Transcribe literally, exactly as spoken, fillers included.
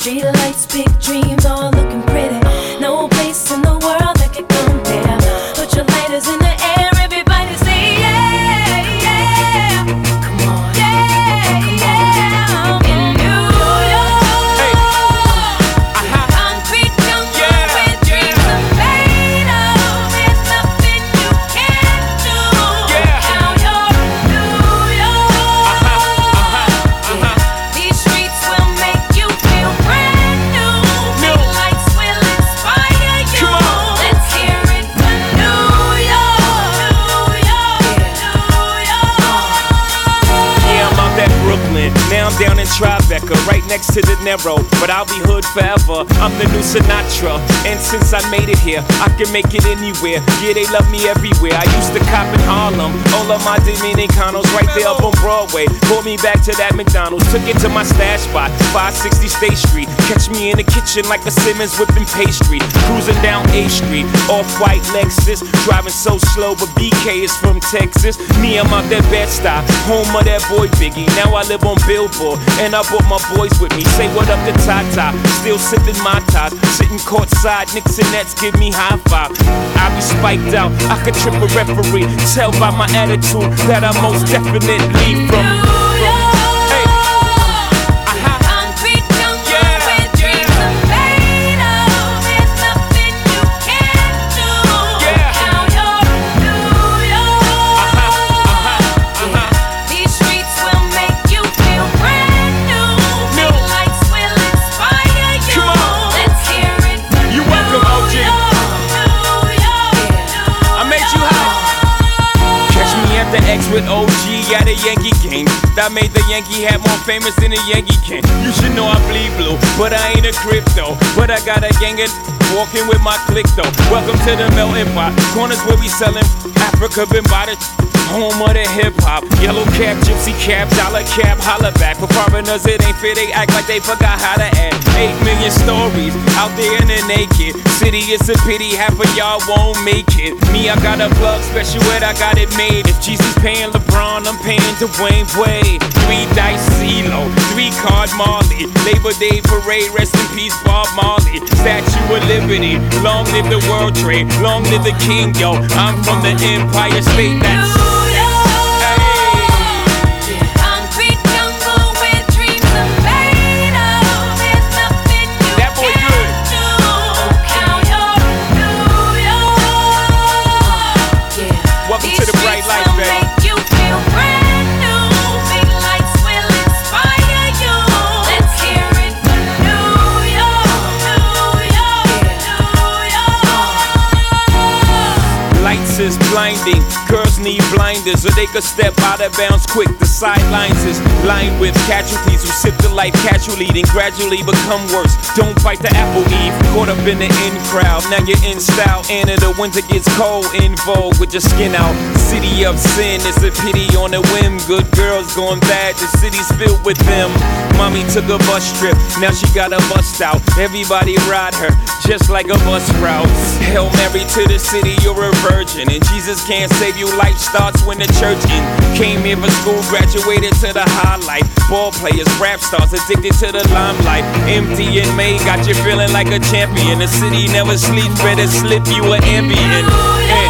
Street lights, big dreams, all looking pretty. No place in the world that could compare. Put your lighters in the air, everybody say yeah, yeah. Come on, yeah, yeah. In New York, hey. Uh-huh. Concrete jungle, yeah, where dreams yeah. are made of. There's nothing you can't do. Yeah. Now you're New York. Uh-huh. Uh-huh. Uh-huh. These streets will make you feel brand new. Big lights will inspire you. Come on. Let's hear it for New York. New York, New York. Yeah, I'm out at Brooklyn. Now I'm down in Tribeca, right next to the Narrow. But I'll be hood forever. I'm the new Sinatra. And since I made it here, I can make it anywhere. Yeah, they love me everywhere. I used to cop in Harlem. All of my Dominicanos right there up on Broadway. Brought me back to that McDonald's. Took it to my stash spot, five sixty State Street. Catch me in the kitchen like a Simmons whipping pastry. Cruising down A Street, off-white Lexus. Driving so slow, but B K is from Texas. Me, I'm out that Bed-Stuy, home of that boy Biggie. Now I live on Billboard, and I brought my boys with me. Say what up to Tata, still sipping my top. Sitting courtside, Knicks and Nets give me high five. I be spiked out, I could trip a referee. Tell by my attitude that I most definitely from. Hey. Uh-huh. Concrete jungle, Yeah. where dreams are made of. There's nothing you can't do. Yeah. Now you're New York. Uh-huh. Uh-huh. Uh-huh. These streets will make you feel brand new. New. Big lights will inspire you. Come on. Let's hear it for You welcome, O G. New York, New York. I made you hot. Catch me at the X with O G at a Yankee game. That made the Yankee hat more famous than a Yankee can. You should know I bleed blue, but I ain't a crypto. But I got a gang of walking with my click though. Welcome to the melting pot. Corners where we selling Africa been by the home of the hip hop. Yellow cap, gypsy cap, dollar cap, holla back. For foreigners it ain't fair, they act like they forgot how to act. Eight million stories out there in the naked city. It's a pity half of y'all won't make it. Me, I got a plug special ed, I got it made. If Jesus paying LeBron, I'm paying Dwayne Wade. Three dice CeeLo, three card Marley. Labor Day parade, rest in peace Bob Marley. Statue of Liberty, long live the World Trade, long live the King, yo. I'm from the Empire State. That's Concrete jungle, where dreams are made of. There's nothing you That boy can't good. do. Now you're New York. Welcome These to the bright streets light, will baby. make you feel brand new. Big lights will inspire you. Let's hear it for New York, New York, New York. Lights is blinding, girls need blinders or they could step out of bounds quick. The sidelines is lined with casualties who sip the life casually, then gradually become worse. Don't bite the apple, Eve. Caught up in the in crowd, now you're in style. And in the winter gets cold, in vogue with your skin out. City of sin, it's a pity on a whim. Good girls going bad, the city's filled with them. Mommy took a bus trip, now she got a bust out. Everybody ride her, just like a bus route. Hail Mary to the city, you're a virgin. And Jesus can't save you, life starts when the church in. Came here for school, graduated to the highlight. Ball players, rap stars, addicted to the limelight. M D and May got you feeling like a champion. The city never sleeps, better slip you an Ambien. Yeah.